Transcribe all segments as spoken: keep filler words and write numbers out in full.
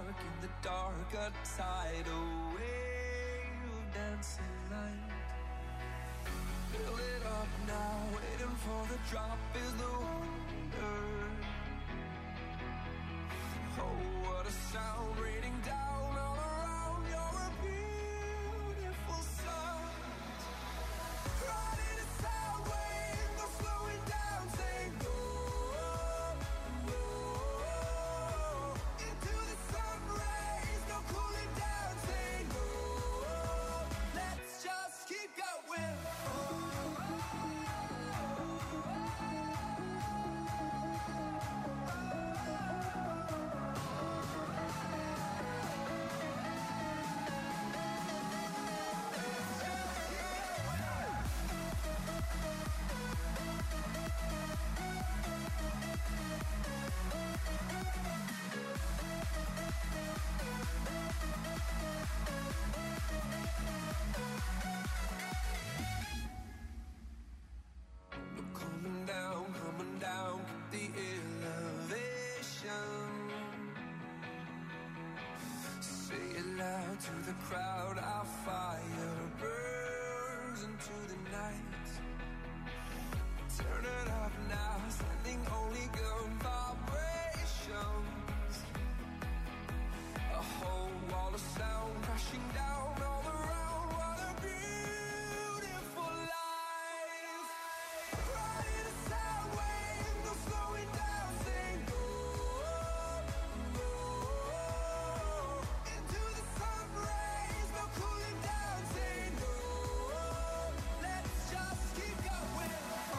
spark in the dark, a tidal wave of dancing light. Fill it up now, waiting for the drop is the wonder. Oh, what a sound raining down all around. You're a beautiful sight. Riding a sound wave, no slowing down, saying go, go. Into the sun rays, no cooling down, saying go. Let's just keep going. Coming down, coming down, keep the elevation. Say it loud to the crowd, our fire burns into the night. Turn it up now, sending only good vibrations. A whole wall of sound crashing down all around. What a beautiful life. Riding a sound wave, no slowing down, saying go, go. Into the sun rays, no cooling down, saying go. Let's just keep going.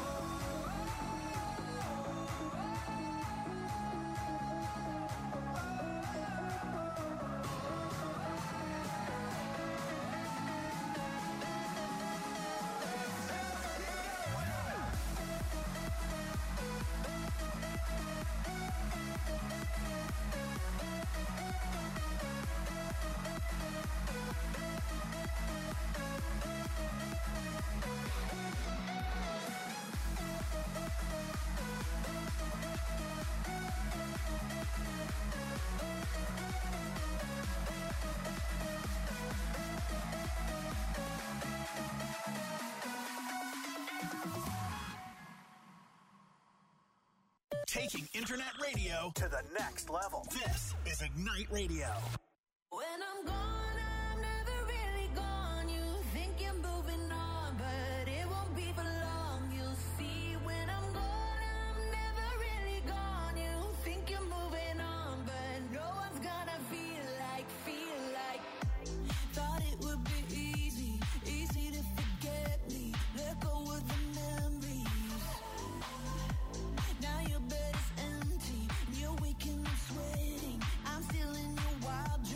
Taking internet radio to the next level. This is Ignite Radio. When I'm gone, I'm never really gone. You think you're moving on, but it won't be for long. You'll see when I'm gone, I'm never really gone. You think you're moving on, but no one's gonna feel like, feel like. Thought it would be easy, easy to forget me. Let go of the memories. Now your bed is empty, and you're waking up sweating. I'm still in your wild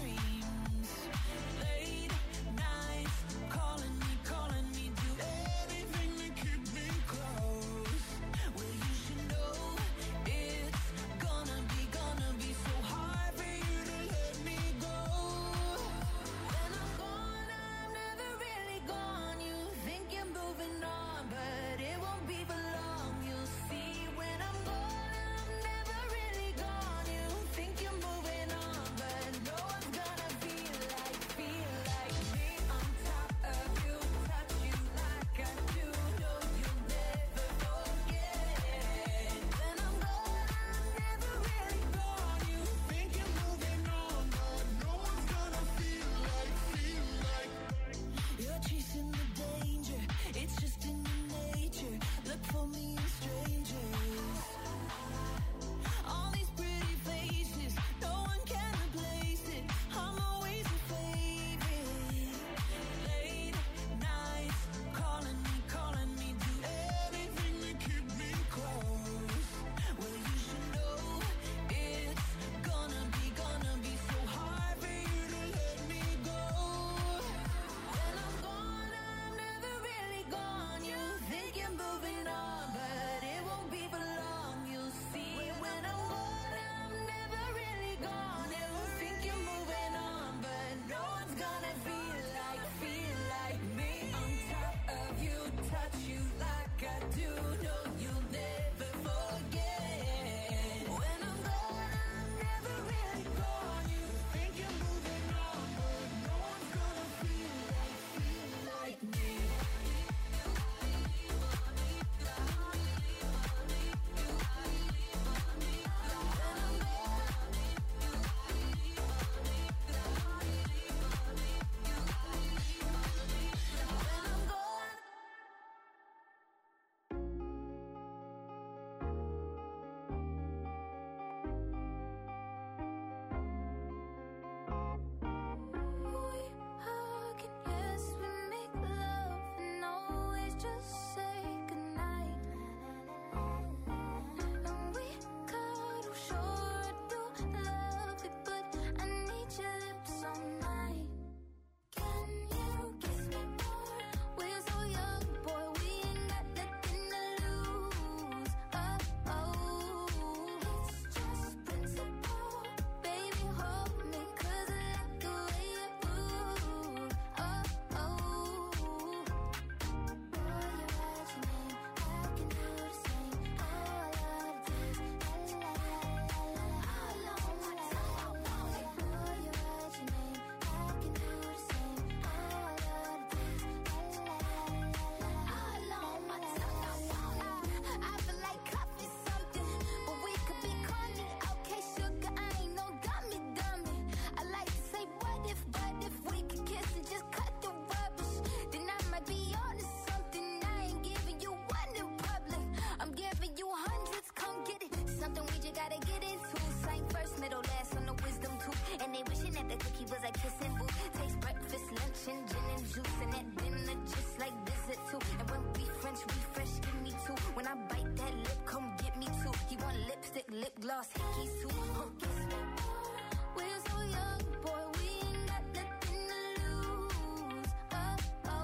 gotta get into. Same first, middle, last on the wisdom tooth. And they wishing that the cookie was a kissing booth. Taste breakfast, lunch, and gin and juice. And that dinner just like visit too. And when we French refresh, give me two. When I bite that lip, come get me two. He want lipstick, lip gloss, hickeys too. Huh, kiss me. We're so young, boy, we ain't got nothing to lose. Oh,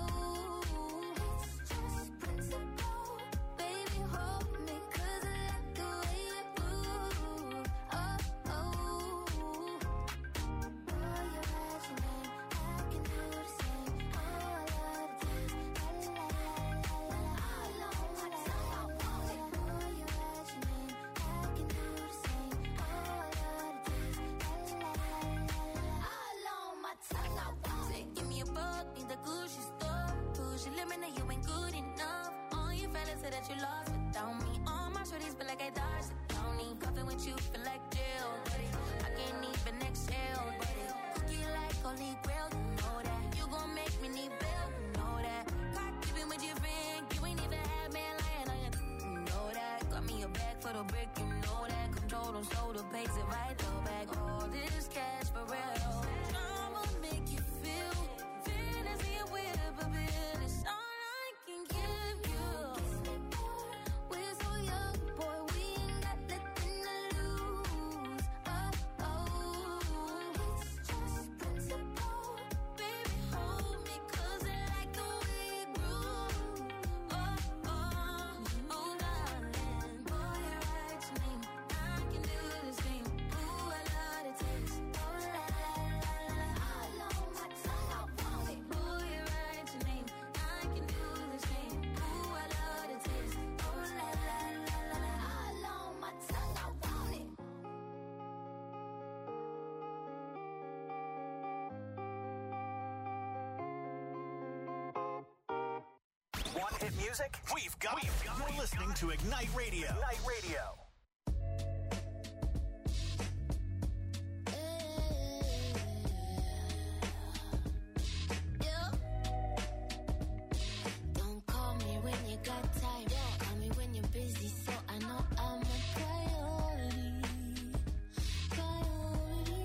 oh, it's just principle. Baby, hold me, 'cause I like the way you move. Oh, oh. Boy, you write your name, I can do the same. Oh, I love the taste. La, la, la, la, la, la. All on my tongue, I want it. Boy, you write your name, I can do the same. Oh, I love the taste. La, la, la, la, la. All on my tongue, I want it. Give me a buck, need the Gucci store. Push your limit, now you ain't good enough. All your fellas say that you lost without me. All my shorties feel like I dodged the county. Cuffing with you feel like jail, buddy. I can't even exhale, buddy. Cookie like holy grail, you know that. You gon' make me need bail, you know that. Caught keeping with your friend, you ain't even had man lying on you, you know that. Got me a bag for the brick, you know that. Control them, slow the pace, it right though back. All this cash for real. I'ma make you feel fantasy and whip a bit. It's all I can give you. We're so young, boy, we ain't got nothing to lose. Oh, oh, it's just principle. Baby, hold me, 'cause I like the way you groove. Oh, oh, oh, darling. Boy, you write your name, I can do the same. Ooh, I love the taste. Oh, la, la, la, la, la. All on my tongue, I want it. Boy, you write your name, I can do the same. Ooh, I love the taste. Oh, la, la, la, la, la. All on my tongue, I want it. Want hit music? We've got it. You're listening to Ignite Radio. Ignite Radio. Yeah. Don't call me when you got time. Call me when you're busy, so I know I'm a priority. Priority.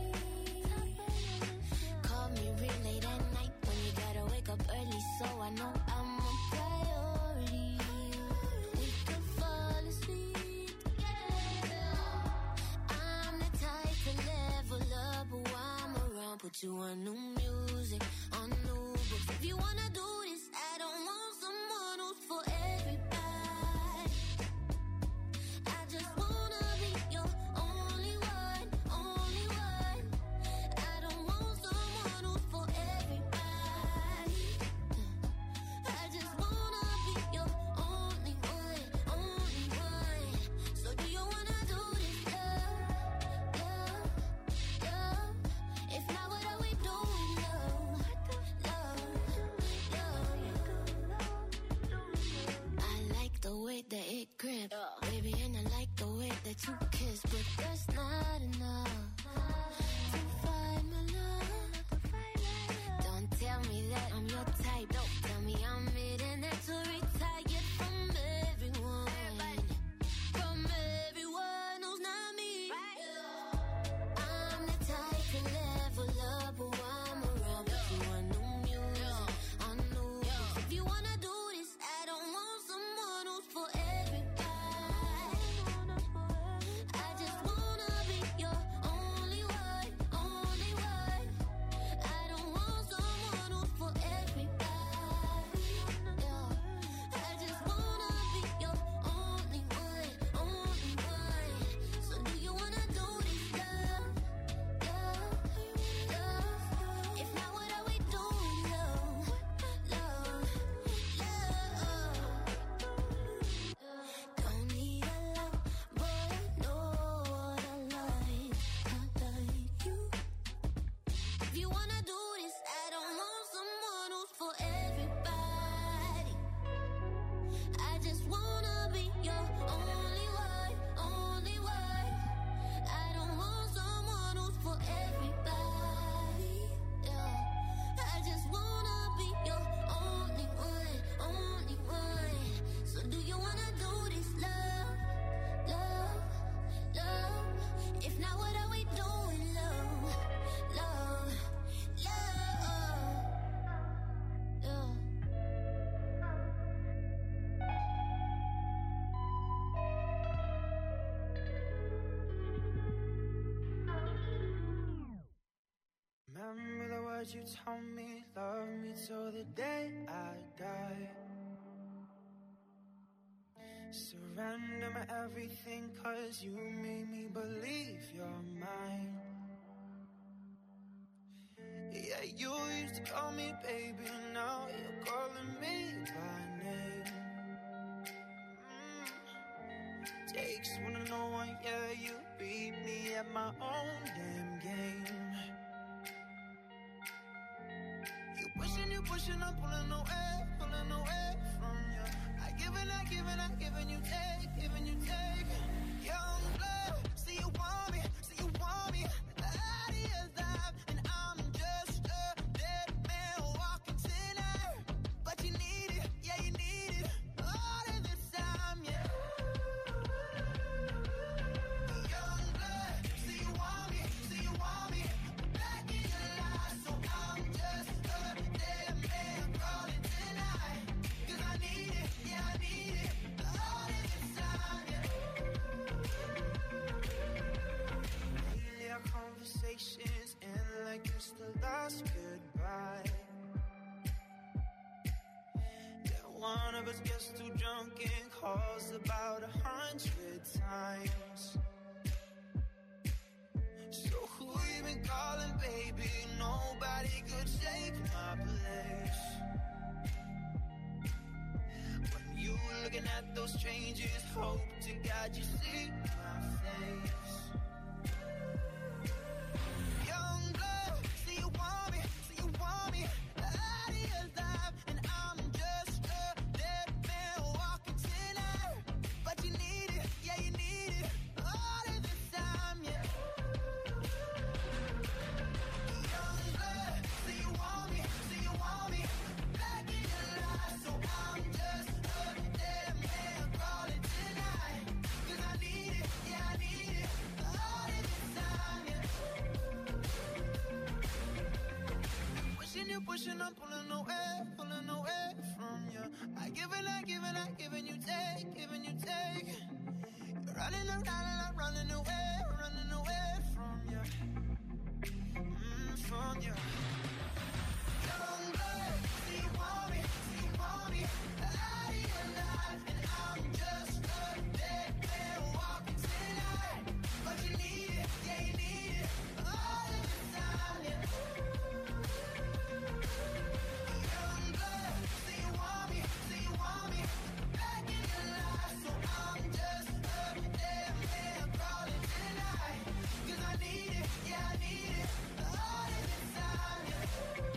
Call me real late at night when you gotta wake up early, so I know I'm a priority. We could fall asleep together. I'm the type to level up while I'm around. Put you on new music, on new books. If you wanna do this, I don't want someone who's for everybody. I just wanna be your only one, only one. I don't want someone who's for everybody. I just wanna be your only one, only one. So do you wanna do this, love, love, love? If not, what are we doing? words you told me, love me till the day I die. Surrender my everything, cause you made me believe you're mine. Yeah, you used to call me baby, now you're calling me by name. mm. Takes one to know one, yeah, you beat me at my own damn game. You pushing, you pushing, I'm pulling away, pulling away from you. I give and I give and I give and you take, giving you take. Young blood, see you want me, see you want me. The idea's live and I'm just a dead man walking tonight. But you need it, yeah you need it, all of this time, yeah. Young blood, see you want me, see you want me. Back in your life, so I'm just a dead man calling tonight. Cause I need it, yeah I need it, all of this time, yeah. Lately our conversations end like it's the last goodbye. Then one of us gets too drunk and calls about a hundred times. So who you been calling, baby? Nobody could take my place. When you looking at those strangers, hope to God you see my face. Young blood, see you want me, see you want me. The idea's live and I'm just a dead man walking tonight. But you need it, yeah you need it, all of this time, yeah. Young blood, see you want me, see you want me. Back in your life, so I'm just a dead man calling tonight. Cause I need it, yeah I need it, all of this time, yeah. Pushing you, pushing, I'm pulling away, pulling away from you. I give and I give and I give and you take, giving you take. You're running around and I'm running away, running away from you, mm, from you. Young blood, see you want me, see you want me. Out of your life and I'm just a dead man walking tonight. But you need it, yeah you need it, all of the time, yeah. Young blood, see you want me, see you want me. Back in your life, so I'm just a dead man calling tonight. Cause I need it, yeah I need it, all of the time, yeah.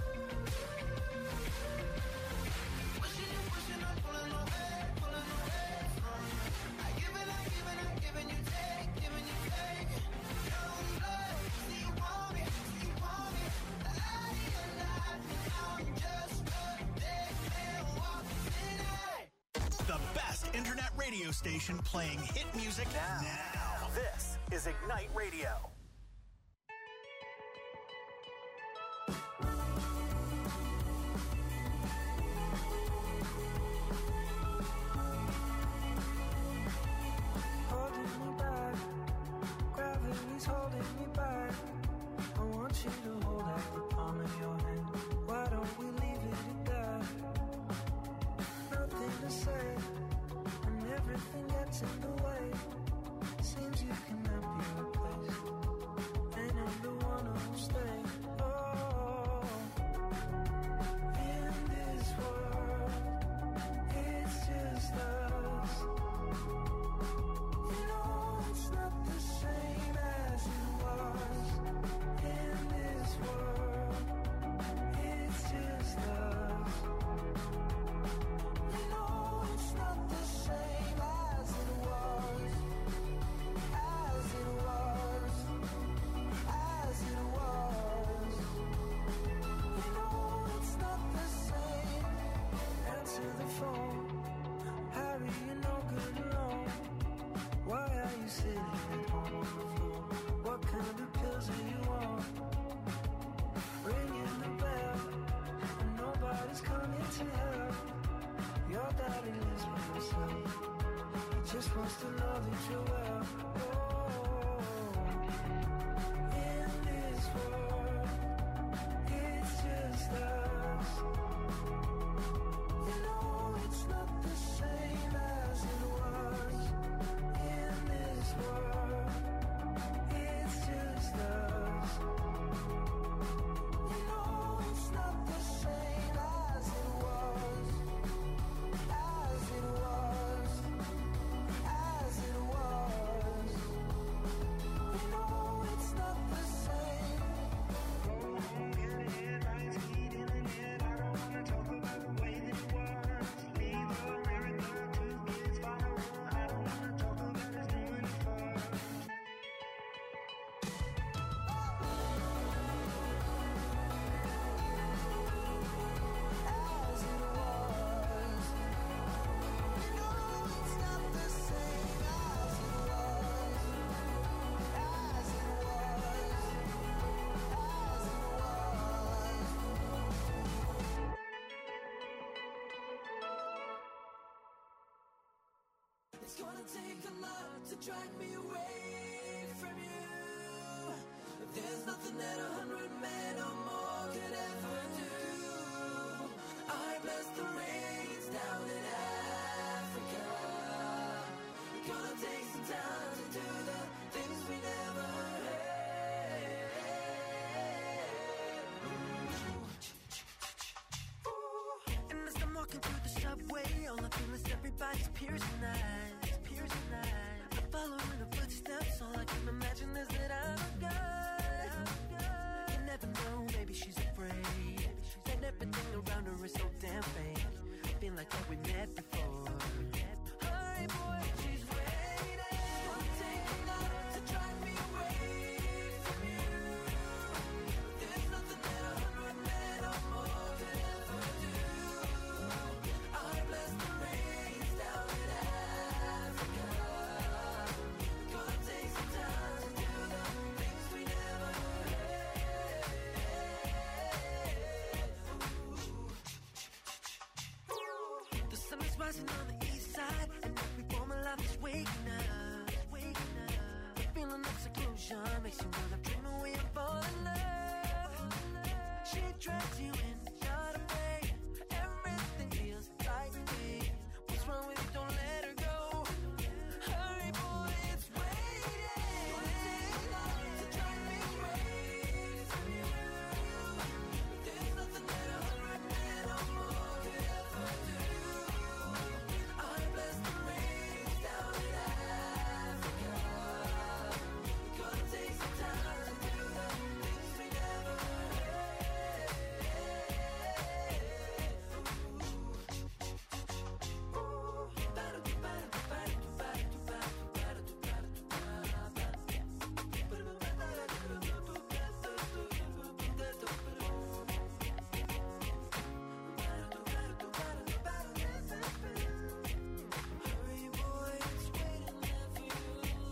Pushing you, pushing, I'm pulling away, pulling away from you. I give and I give and I give and you take, giving you take. Young blood, see you want me, see you want me. Out of your life and I'm just a dead man walking tonight. The best internet radio station playing hit music now. now. This is Ignite Radio. Holding me back, gravity's holding me back. I want you to hold out the palm of your hand. Why don't we leave it at that? Nothing to say, and everything gets in the way. Seems you cannot be replaced, and I'm the one who'll stay. Oh, in this world, it's just us. You know it's not the same as it was. In this world, it's just us. You know it's not the same as it was. As it was. As it was. You know it's not the same. Answer the phone. Harry, you're no good alone. Why are you sitting at home on the floor? What kind of pills are you on? Ringing the bell, and nobody's coming to help. Your daddy lives by himself. He just wants to know that you're well. Oh, in this world, it's Gonna take a lot to drag me away from you. There's nothing that a hundred men or more could ever do. I bless the rains down in Africa. Gonna take some time to do the things we never had. And as I'm walking through the subway, all I feel is everybody's piercing eyes, piercing eyes. I'm following the footsteps, all I can imagine is that I'm a guy. You never know, maybe she's afraid, and everything around her is so damn fake. Feel like that we met before. Hi boy, she's waiting. Gonna take a lot to drive me away from you. There's nothing that a hundred men or more could ever do. I bless the rains down in Africa. Gonna take some time to do the things we never had. The sun is rising on the east side, and every form of life is waking up, waking up. The feeling of seclusion makes you wanna dream away and fall in love. She drags you in, not afraid. Everything feels right to me. What's wrong with you? Don't let her go. Hurry, boy, it's waiting. Gonna take a lot to drive me away from you. There's nothing that a hundred men or more could ever do. I bless the rains down in Africa. Gonna take some time to do the things we never had. Hurry, boy, it's waiting there for you.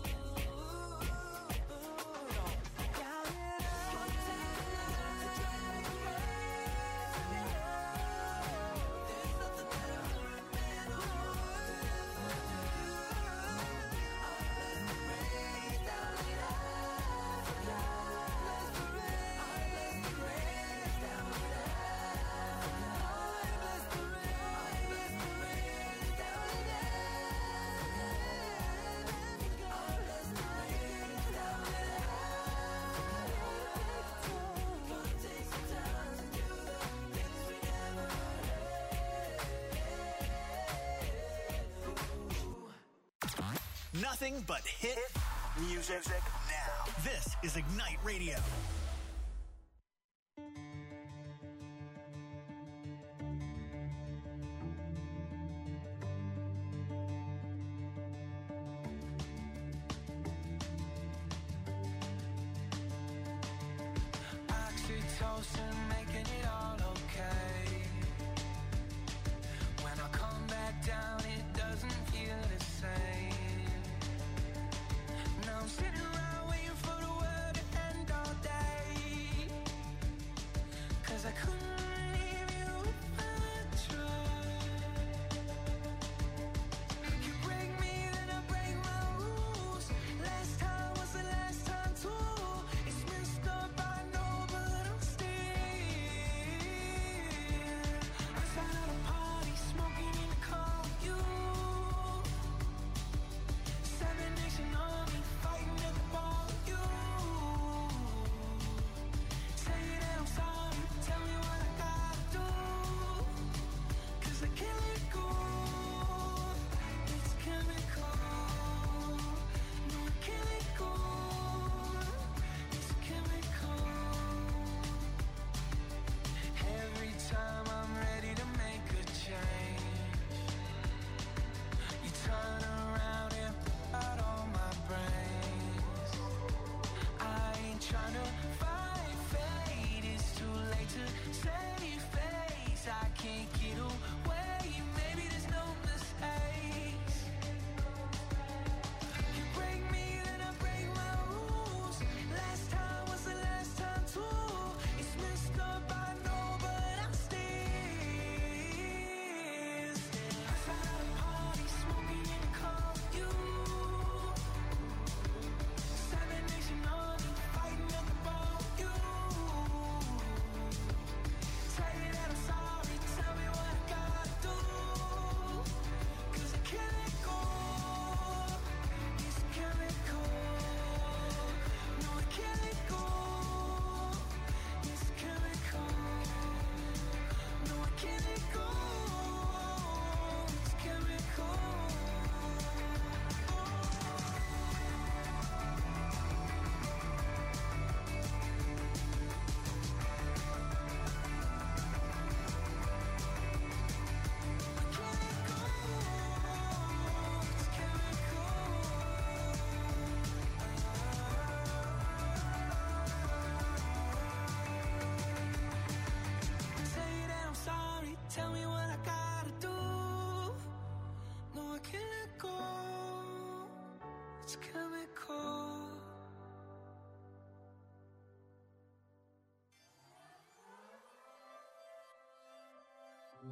Count it up. Gonna take a lot to drive me away from you. There's nothing that a hundred men or more could ever do. I bless the rains down in Africa. Bless the rains. I bless the rains down in Africa. I bless the rains. I bless the rains down in Africa. I bless the rains down in Africa. Gonna take some time to do the things we never had. Nothing but hit music now. This is Ignite Radio. Oxytocin making it all okay. When I come back down, it doesn't feel the same. Now I'm sitting around waiting for the world to end all day.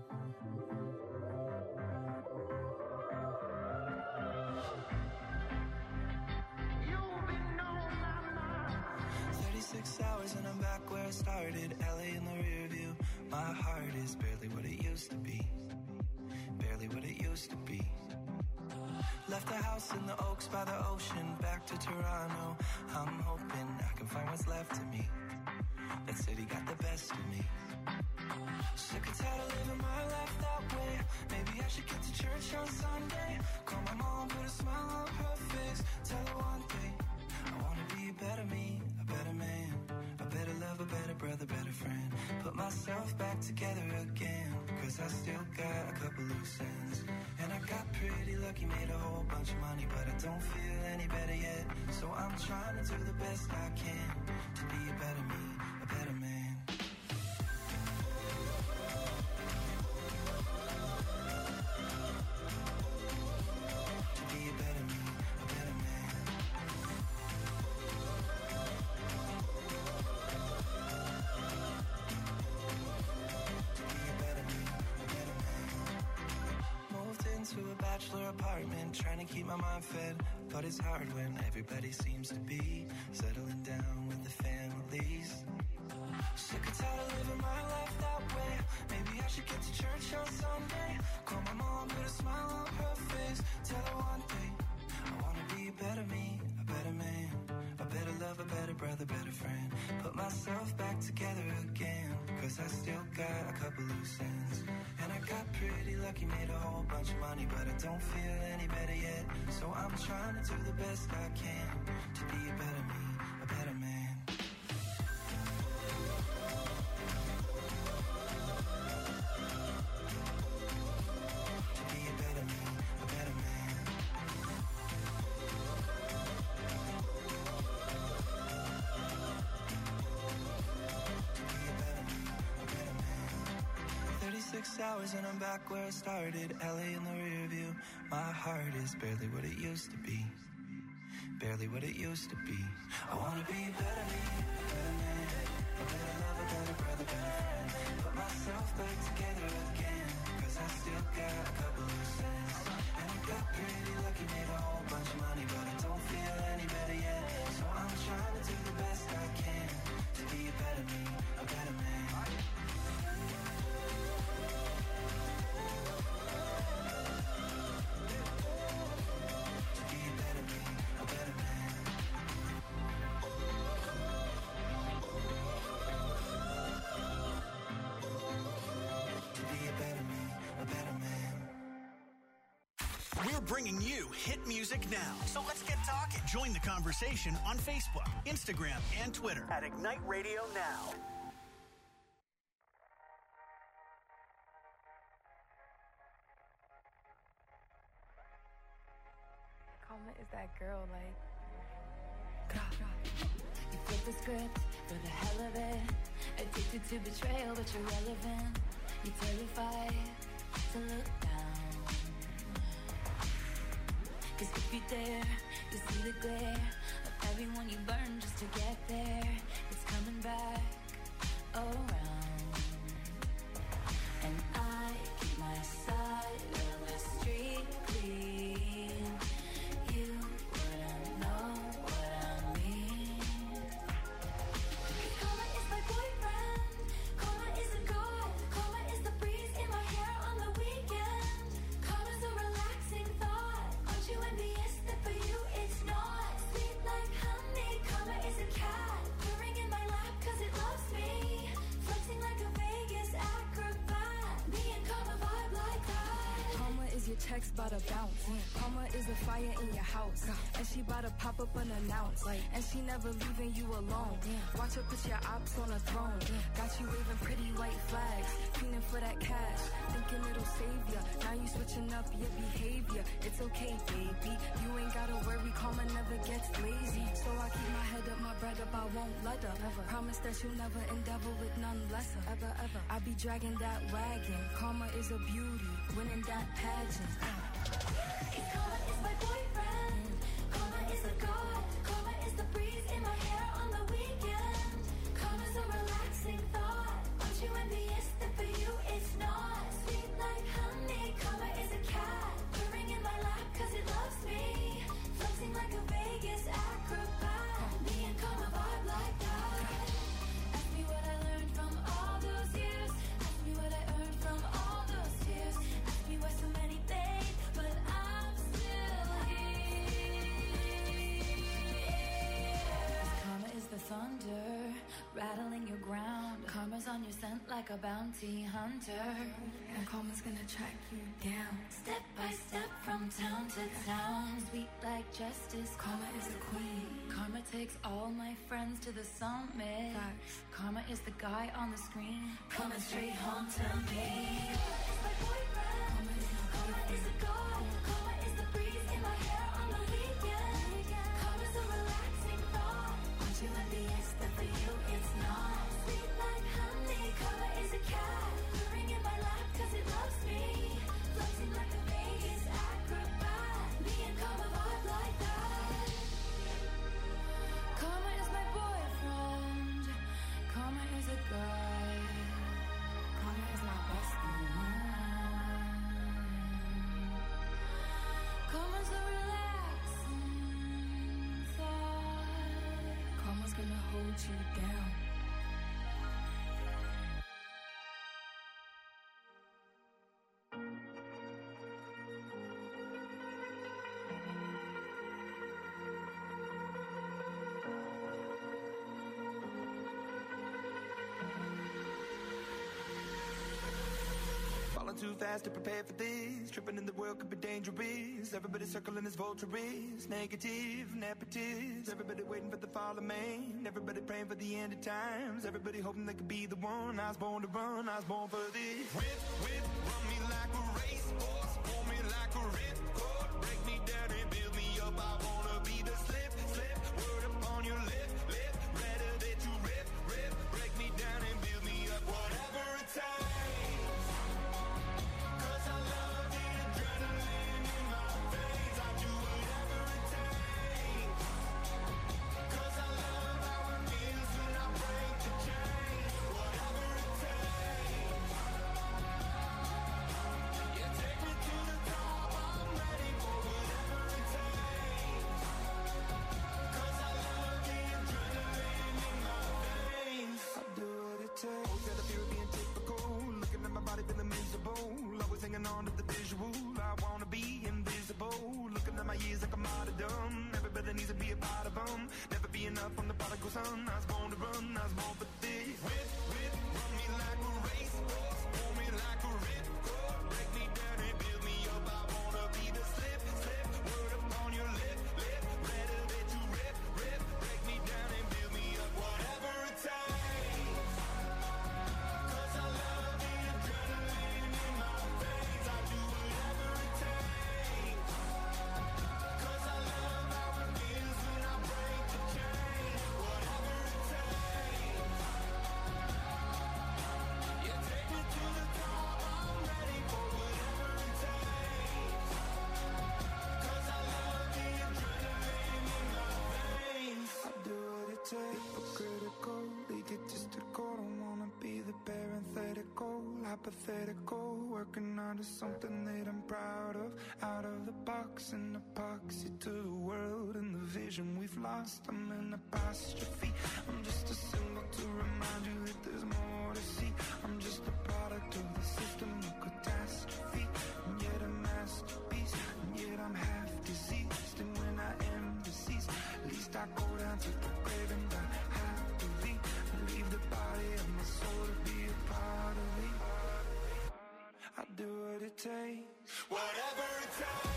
thirty-six hours and I'm back where I started. L A in the rear view. My heart is barely what it used to be. Barely what it used to be. Left the house in the Oaks by the ocean. Back to Toronto. I'm hoping I can find what's left of me. That city got the best of me. Sick and tired of living my life that way. Maybe I should get to church on Sunday. Call my mom, put a smile on her face. Tell her one thing, I wanna be a better me, a better man, a better love, a better brother, better friend. Put myself back together again, cause I still got a couple loose ends. And I got pretty lucky, made a whole bunch of money, but I don't feel any better yet. So I'm trying to do the best I can to be a better me, a better man. To a bachelor apartment, trying to keep my mind fed, but it's hard when everybody seems to be settling down with the families. Sick and tired of living my life that way. Maybe I should get to church on Sunday. Call my mom, put a smile on her face. Tell her one thing, I wanna be a better me, a better man, a better love, a better brother, better friend. Put myself back together again, cause I still got a couple loose ends. And I got pretty lucky, made a whole bunch of money, but I don't feel any better yet. So I'm trying to do the best I can to be a better me, a better man. To be a better me, a better man. thirty-six hours and I'm back where I started. L A in the rear view. My heart is barely what it used to be. Barely what it used to be. I wanna be a better me, a better man, a better love, a better brother, better friend. Put myself back together again, cause I still got a couple loose ends. And I got pretty lucky, made a whole bunch of money, but I don't feel any better yet. So I'm trying to do the best I can to be a better me, a better man. We're bringing you hit music now. So let's get talking. Join the conversation on Facebook, Instagram, and Twitter at Ignite Radio Now. Karma is that girl, like. You flip the script for the hell of it. Addicted to betrayal, but you're relevant. You're terrified to look down. Cause if you dare, you see the glare of everyone you burn just to get there. It's coming back around. And I keep my side of the street clean. You wouldn't know what I mean. Karma is my boyfriend. Karma is a god. Karma is the breeze in my hair on the weekend. Karma's a relaxing thought. Aren't you envious that for you it's not? Sweet like honey. Karma is a cat purring in my lap cause it loves me. Flexing like a Vegas acrobat. Me and Karma vibe like that. Karma is your checks bout to bounce. Karma is a fire in your house. And she bout to pop up unannounced. And she never leaving you alone. Watch her put your ops on a throne. Got you waving pretty white flags. Feeling for that cash. Thinking it'll save ya. Now you switching up your behavior. It's okay, baby. You ain't gotta worry. Karma never gets lazy. So I keep my head up, my bread up. I won't let her. Ever. Promise that you'll never endeavor with none lesser. Ever, ever. I be dragging that wagon. Karma is a beauty. Winning that pageant. Karma is my boyfriend. Karma is a god. Karma is the breeze in my hair on the weekend. Karma's a relaxing thought. Aren't you envious that for you it's not? Sweet you're sent like a bounty hunter. And karma's gonna track you down. Step by step from town to town. Sweet like justice, karma is a queen. Karma takes all my friends to the summit. Facts. Karma is the guy on the screen, coming straight home to me. Karma is my boyfriend. Karma is my Karma is a god. Karma is the breeze in my hair on the weekend. Karma's a relaxing thought. Aren't you envious that for you it's not? Sweet like honey. Karma is a cat. Purring in my lap cause it loves me. Floating like a Vegas acrobat. Me and karma vibe like that. Karma is my boyfriend. Karma is a guy. Karma is my bestie. Karma's a relaxing thought. Karma's gonna hold you down. Falling too fast to prepare for this. Tripping in the world could be dangerous. Everybody circling as vultures. Negative, nepotist. Everybody waiting for the fall of man. Everybody praying for the end of times. Everybody hoping they could be the one. I was born to run, I was born for this. Whip, whip, run me like a racehorse. Pull me like a ripcord. Break me down and build me up. I wanna be the slip, slip. Word upon your lip, lip. Better that you rip, rip. Break me down and build me up. Whatever it takes. Hanging on to the visual, I wanna be invisible. Looking at my years like I'm out of dumb. Everybody needs to be a part of them. Never be enough from the prodigal son. I was born to run, I was born for this. Whip, whip, run me like a racehorse. Pull me like a ripcord. Break me down and build me up. I wanna be the slip, slip. Word upon your lip, lip. Better that you rip, rip. Break me down and build me up. Whatever it takes. Hypocritical, egotistical, don't wanna be the parenthetical, hypothetical, working onto something that I'm proud of, out of the box, an epoxy to the world and the vision we've lost. I'm an apostrophe, I'm just a symbol to remind you that there's more to see. I'm just a product of the system of catastrophe, and yet a masterpiece, and yet I'm half diseased, and when I am deceased, at least I go down to the grave and die happily, leave the body of my soul to be a part of me. I do what it takes, whatever it takes.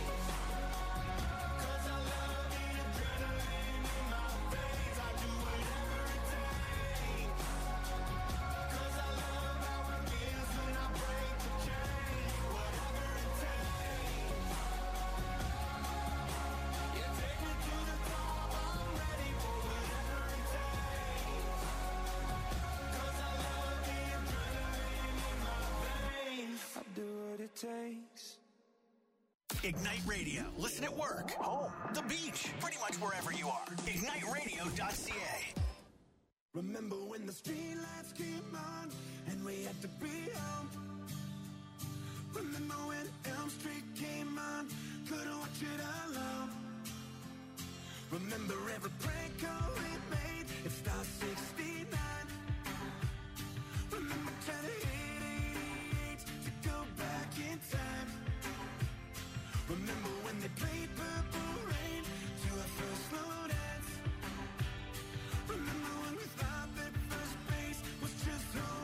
Takes. Ignite Radio. Listen at work, home, the beach, pretty much wherever you are. ignite radio dot c a. Remember when the streetlights came on and we had to be home? Remember when Elm Street came on, couldn't watch it alone? Remember every prank call we made, it Star sixty-nine. Remember trying to hit eighty-eight to go back in time. Remember when they played Purple Rain to our first slow dance. Remember when we thought that first base was just home.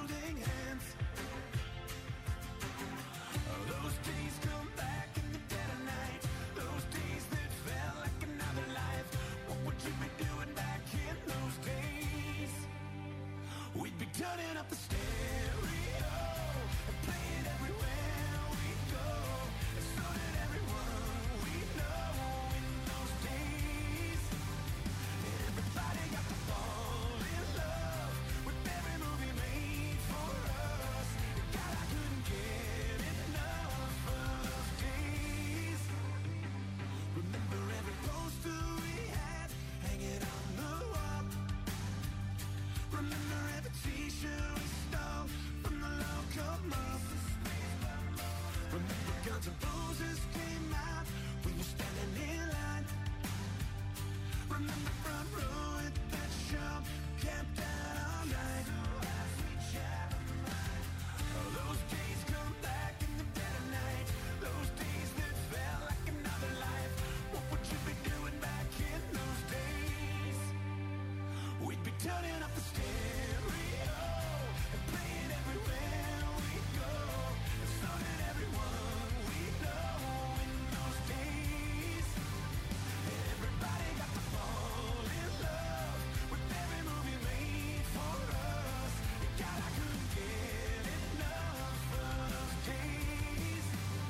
turning up the stereo and playing everywhere we go. And so did everyone we know in those days. And everybody got to fall in love with every movie made for us. God, I couldn't get enough of those days. Remember every poster we had hanging on the wall. Remember every t-shirt we stole from the local mall. Remember Guns N' Roses came out, we were standing in line. Remember front row at that show, camped out all night. Oh, those days come back in the dead of night. Those days that felt like another life. What would you be doing back in those days? We'd be turning up the stereo and playing everywhere we go. And so did everyone we know in those days. And everybody got to fall in love with every movie made for us. And God, I couldn't get enough of those days.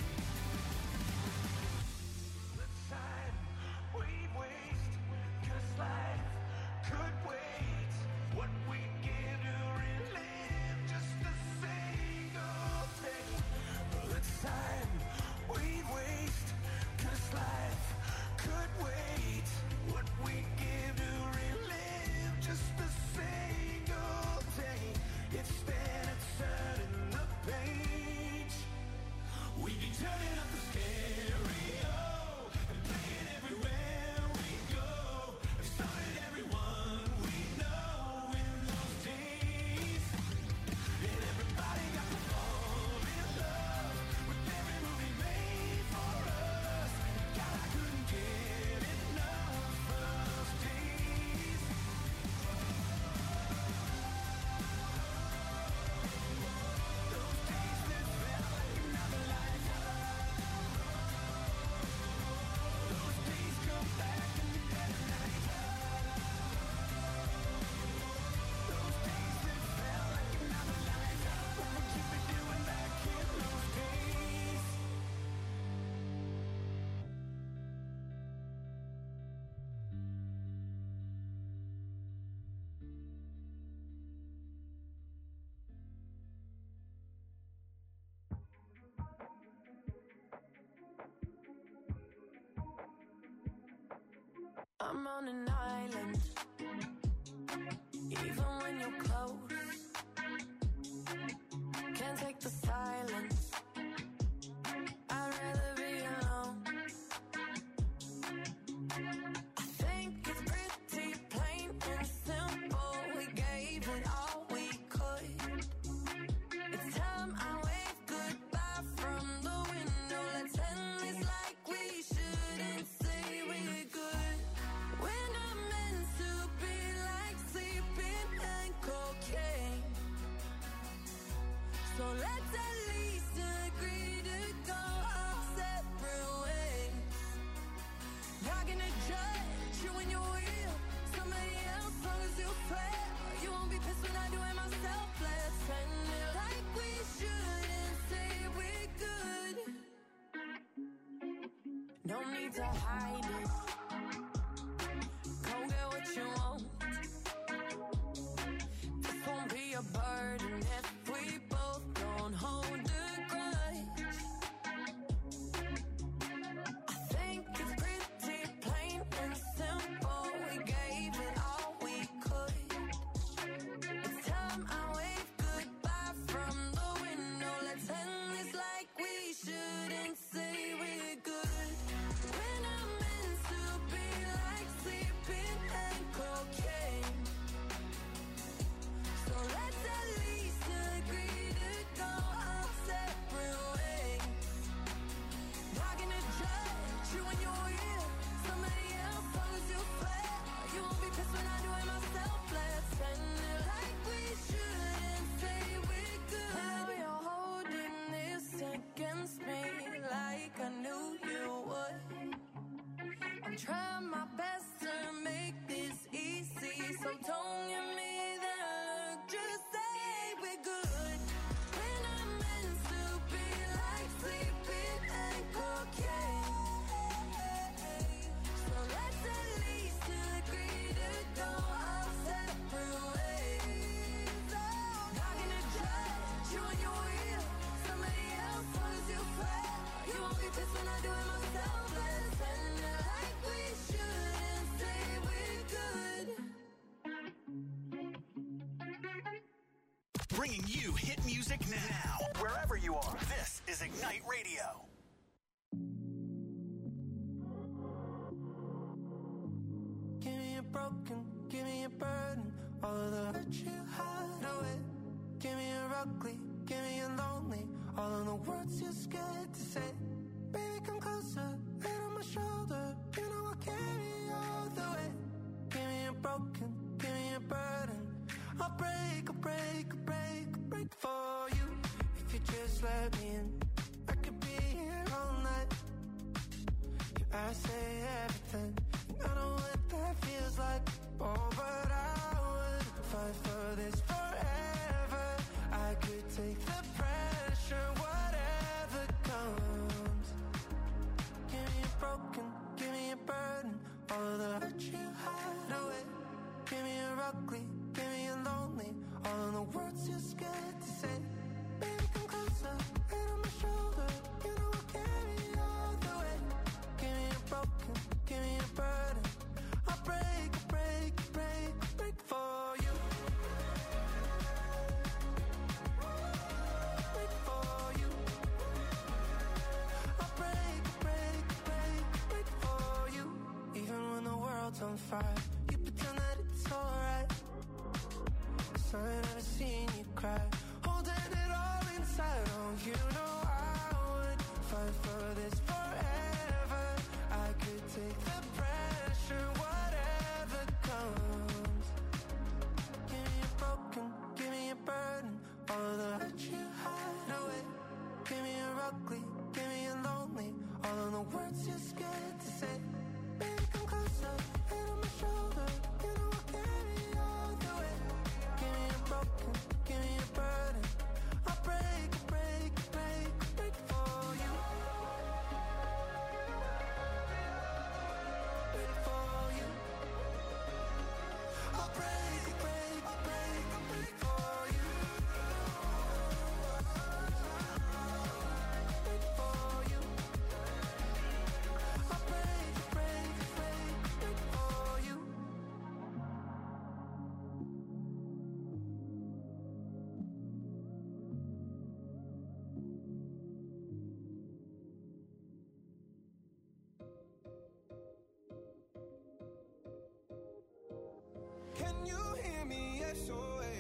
Let's sign, we waste, 'cause life could wait. What we give to relive just a single day. Let's sign, we waste, 'cause life could wait. What we give to relive just a single day. It's then it's turning the page. We'd be turning up the stereo and playing everywhere we go. And so did everyone we know in those days. And everybody got to fall in love with every movie made for us. God, I couldn't get enough of those days. Those days that felt like another life. Those days come back in the dead of night. Those days that felt like another life. What would you be doing back in those days? I'm on an island, even when you're close. Can't take the silence. I'd rather be alone. I think it's pretty plain and simple. We gave it all we could. It's time I wave goodbye from the window. Let's end this like we shouldn't say we're good. We're not meant to be like sleeping and cocaine. So let's at least agree to go our separate ways. Not gonna judge you when you're real. Somebody else, long as you swear. You won't be pissed when I do it myself. Let's end it like we shouldn't say we're good. No need to hide it. Go get what you want. This won't be a burden if we both don't hold a grudge. I think it's pretty plain and simple. We gave it all we could. It's time I wave goodbye from the window. Let's end this like we shouldn't say we're good. We're not meant to be like sleeping and cocaine. So let's at least agree to go our separate ways. Not gonna judge you when you're real. Somebody else, long as you swear. You won't be pissed when I do it myself. Let's end it like we shouldn't say we're good. Now you're holding this against me like I knew you would. I'm trying my best to make this easy, so don't give me that look. Just say Bringing you hit music now. Wherever you are, this is Ignite Radio. Give me a broken, give me a burden, all of the hurt you hide away. Give me a ugly, give me a lonely, all of the words you're scared to say. Baby, come closer, head on my shoulder, you know I'll carry you all the way. Give me a broken, give me a burden, I'll break, I'll break, I'll break, I'll break for you. If you just let me in, I could be here all night. I say everything, and I know what that feels like. Oh, but I would fight for this forever. I could take the pressure, whatever comes. Give me a broken, give me a burden, all of the hurt you hide away. Give me a ugly, give me a lonely, all of the words you're scared to say. Baby, come closer, head on my shoulder, you know I'll carry you all the way. Give me a broken, give me a burden, I'll break, break, break, break for you. Break for you. I'll break, break, break, break for you. Even when the world's on fire, you pretend that it's alright. 'Cause I ain't never seen you cry, holding it all inside. Oh, you know I would fight for this forever. I could take the pressure, whatever comes. Give me a broken, give me a burden, all of the hurt you hide away. Give me a ugly, give me a lonely, all of the words you're scared to say. Baby, come closer, head on my shoulder, you know I'll carry you all the way. Give me a broken, give me a burden, I'll break, break, break, break for you. Break for you. I'll break, break, break, break for you. Break for you. I'll break, break, break, break for you. Can you hear me? S O S.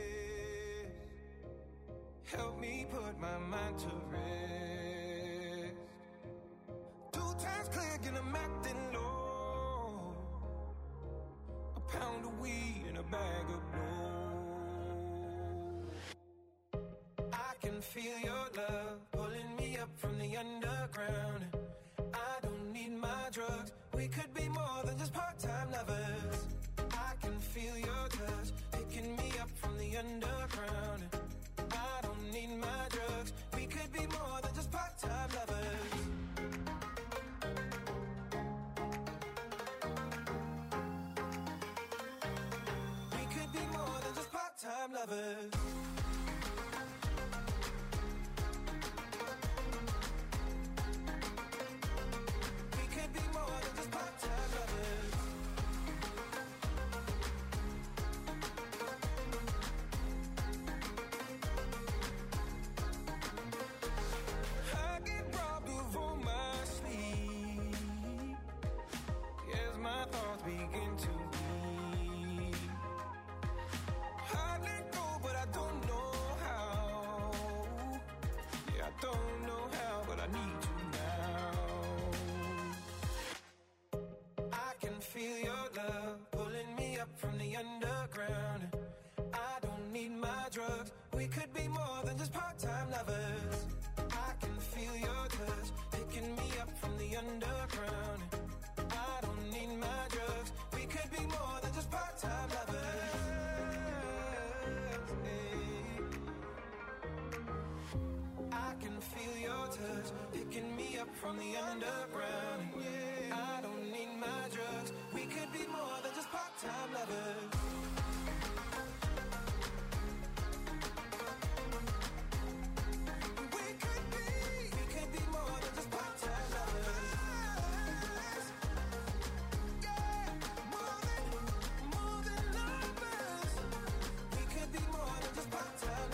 Help me put my mind to rest. Two times click and I'm acting low. A pound of weed and a bag of blow. I can feel your love pulling me up from the underground. I don't need my drugs. We could be more than just part-time lovers. I can feel your touch picking me up from the underground. I don't need my drugs. We could be more than just part-time lovers. We could be more than just part-time lovers. We could be more than just part-time lovers. I get robbed of all my sleep as my thoughts begin to leave. I let go, but I don't know how. Yeah, I don't know how, but I need you now. I can feel your love pulling me up from the underground. I don't need my drugs. We could be more than just part-time lovers. I can feel your touch picking me up from the underground. I don't need my drugs. We could be more than just part-time lovers. Hey. I can feel your touch picking me up from the underground. I don't need my drugs. We could be more than just part-time lovers. We could be, we could be more than just part-time lovers. Yeah, more than, more than lovers. We could be more than just part-time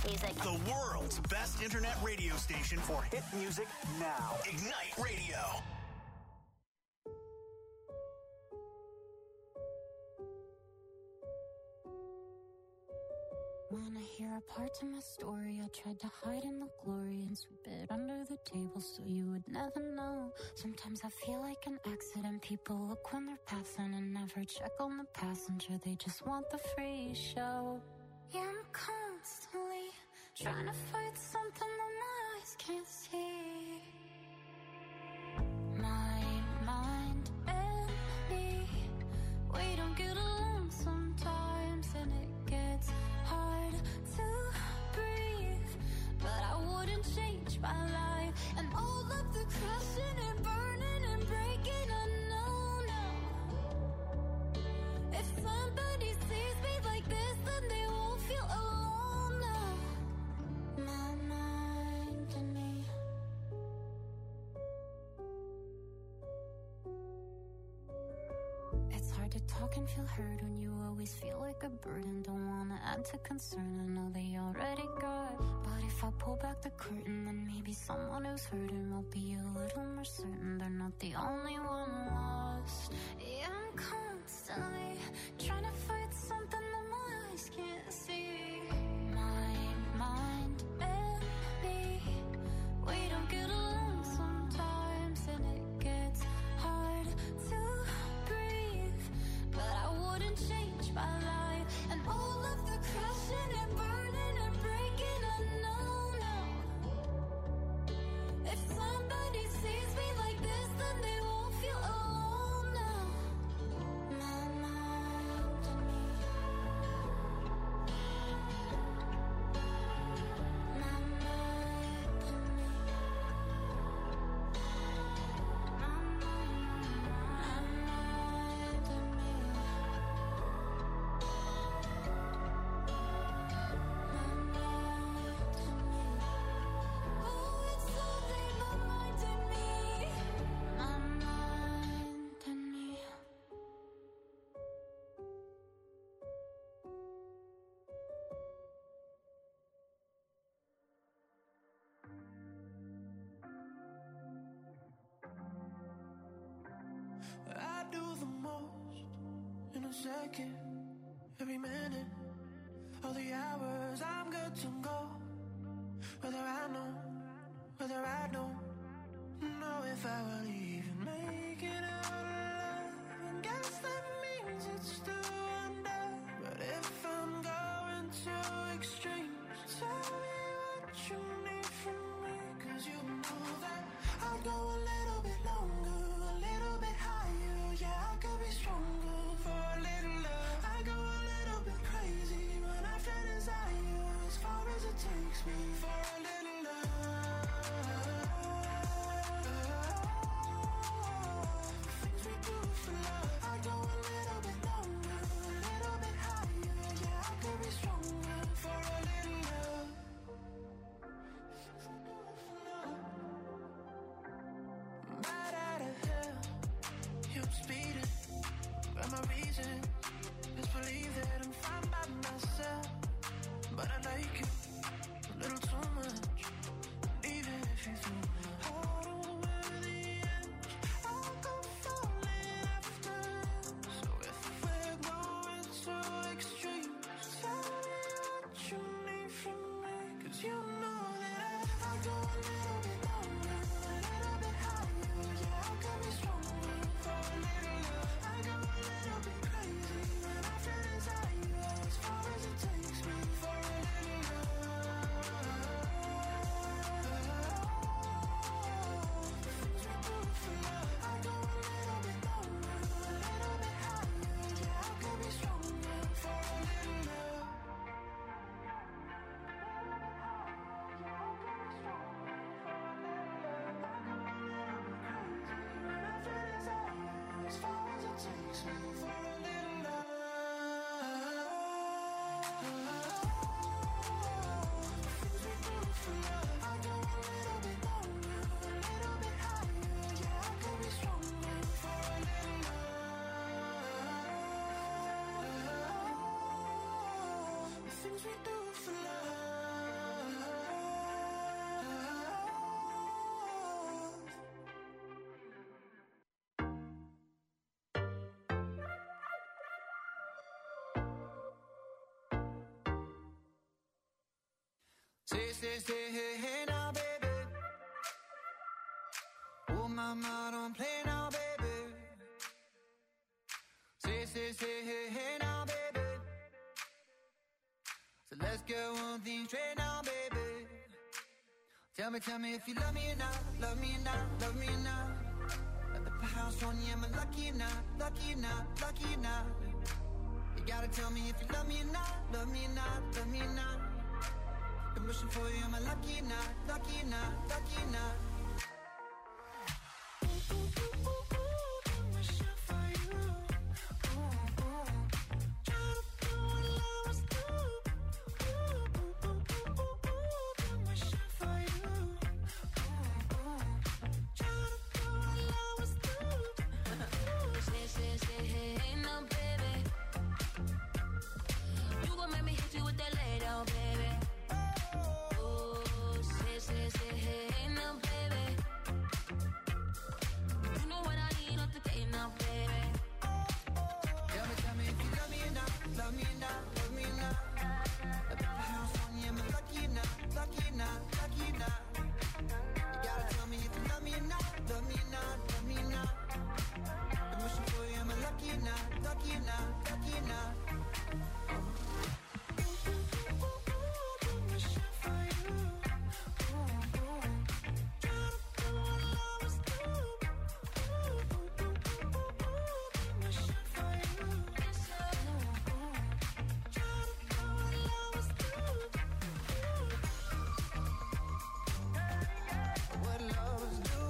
music. The world's best internet radio station for hit music now. Ignite Radio. Wanna hear a part of my story? I tried to hide in the glory and sweep it under the table so you would never know. Sometimes I feel like an accident. People look when they're passing and never check on the passenger. They just want the free show. Yeah, I'm constantly trying to fight something that my eyes can't see. My mind and me, we don't get along sometimes, and it gets hard to breathe. But I wouldn't change my life, and all of the crashing and burning and breaking, I know now. If somebody sees me like this, then they won't feel alone now. My mind and me. It's hard to talk and feel heard when you always feel like a burden. Don't wanna add to concern, I know they already got. But if I pull back the curtain, then maybe someone who's hurting will be a little more certain they're not the only one lost. Yeah, I'm constantly trying to fight something that my eyes can't see. My mind and me, we don't get along sometimes, and it gets hard to breathe. But I wouldn't change my life, and all of the crashing and burning and breaking, I know now. If somebody sees me like this, then they won't feel alone now. My mind and me. My mind and me. My mind, my mind and me. My mind and me. Oh, it's only my mind and me. My mind and me. I do the most in a second, every minute, all the hours I'm good to go. Whether I know, whether I don't know if I will even make it out alive. And guess that means it's still under. But if I'm going to extremes, tell me what you need from me. Cause you know that I'll go a little bit longer, a little bit higher. Yeah, I could be stronger for a little love. I go a little bit crazy when I feel desire, as far as it takes me for a little love. Say, say, say, hey, hey now, baby. Oh, mama, don't play now, baby. Say, say, say, hey, hey now, baby. So let's get one thing straight now, baby. Tell me, tell me if you love me or not, love me or not, love me or not. At the house on you, am I lucky or not, lucky or not, lucky or not? You gotta tell me if you love me or not, love me or not, love me or not. I'm wishing for you, am I lucky or not, lucky or not, lucky or not? Ooh, ooh, ooh, ooh, ooh, I'm wishing for you. Ooh, ooh. Try to do what lovers do. Ooh, ooh, ooh, ooh, ooh, ooh, I'm wishing for you. Ooh, ooh. Try to do what lovers do. Say, say, say, hey, hey, now, baby. You gon' make me hit you with that lay down, baby. Oh, say, say, say, hey, hey, now, baby. You know what I need on the day now, baby. Tell me, tell me if you love me or not, love me or not, love me or not. At the house on you, am I lucky or not, lucky or not, lucky or not? You gotta tell me if you love me or not, love me or not, love me or not. I'm wishing for you, am I lucky or not, lucky or not, lucky or not? Ooh, ooh, ooh, ooh, ooh, I'm wishing for you. Ooh, ooh. Try to do what lovers do. Ooh, ooh, ooh, ooh, ooh, ooh, I'm wishing for you. Ooh, ooh. Try to do what lovers do. What lovers do.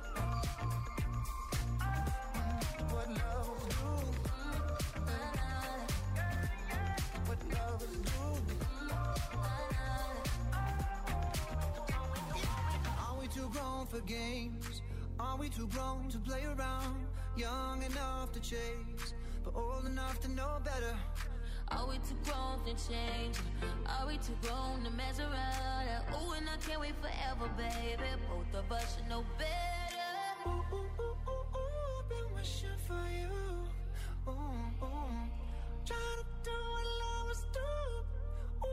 What lovers do. What lovers do. Are we too grown for games? Are we too grown to play around? Young enough to chase, but old enough to know better. Are we too grown to change? Are we too grown to mess around? Ooh, and I can't wait forever, baby. Both of us should know better. Ooh, ooh, ooh, ooh, ooh, been wishing for you. Ooh, ooh. Try to do what lovers do. Ooh.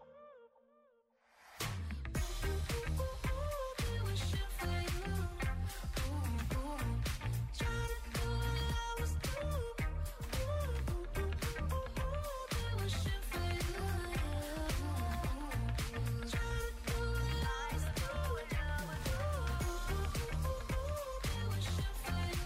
Ooh, ooh, ooh, ooh, been wishing for you. Ooh, ooh. Try to do what lovers do. Ooh, ooh, ooh, ooh, ooh, been wishing for you. Try to do what lovers do. Ooh, ooh, ooh, ooh, been wishing for you.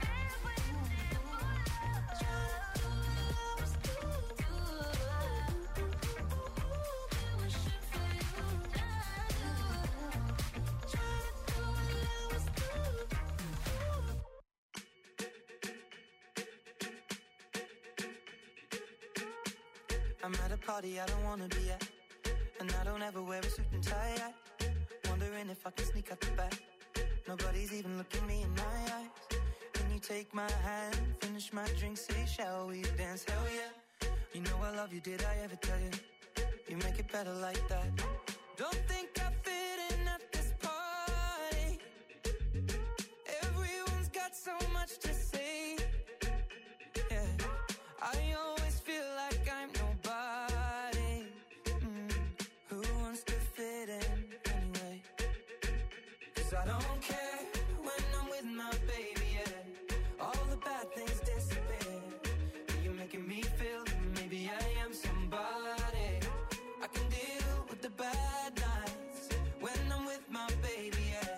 I'm at a party I don't wanna be at, and I don't ever wear a suit and tie. I wondering if I can sneak out the back. Nobody's even looking me in my eyes. Can you take my hand, finish my drink, say shall we dance? Hell yeah. You know I love you, did I ever tell you? You make it better like that. Don't think I fit in at this party. Everyone's got so much to say. Yeah, I always feel like I'm nobody. Mm. Who wants to fit in anyway? 'Cause I don't care when I'm with my baby, yeah. All the bad things disappear. You're making me feel that maybe I am somebody. I can deal with the bad nights when I'm with my baby, yeah.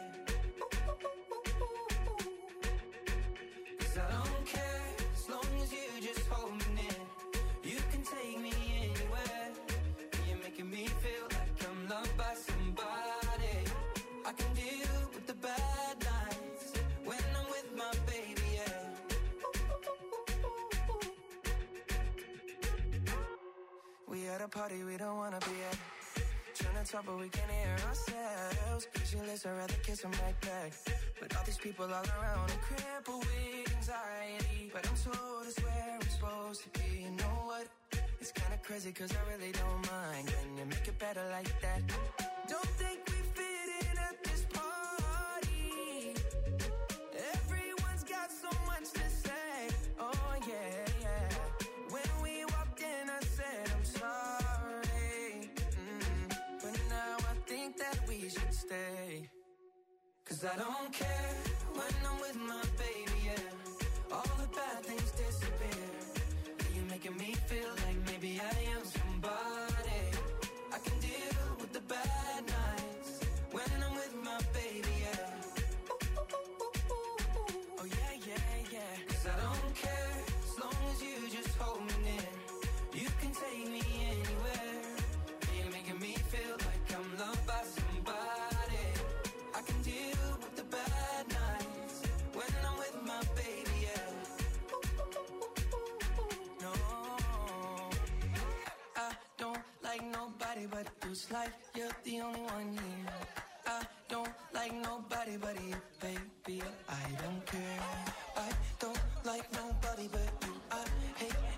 'Cause I don't care as long as you just hold me near. You can take me anywhere. You're making me feel like I'm loved by somebody. I can deal with the bad nights when I'm with my baby, yeah. We at a party we don't wanna be at. Trying to talk but we can't hear ourselves. Pictureless, I'd rather kiss them right back. But all these people all around are crippled with anxiety. But I'm told it's where I'm supposed to be. You know what? It's kinda crazy 'cause I really don't mind. Can you make it better like that? Don't think we fit in at this party. Everyone's got so much to say. Oh yeah, yeah. When we walked in I said I'm sorry. Mm. But now I we should stay. Cause I don't care when I'm with my baby, yeah. All the bad things disappear. You're making me feel like maybe I am somebody. I can deal with the bad nights when I'm with my baby, yeah. Oh yeah, yeah, yeah. Cause I don't care as long as you just hold me near. You can take me anywhere. You're making me feel like I'm loved by somebody. I can deal with the bad nights when I'm with my baby, yeah. No, I don't like nobody but you. It's like you're the only one here. I don't like nobody but you, baby. I don't care. I don't like nobody but you. I hate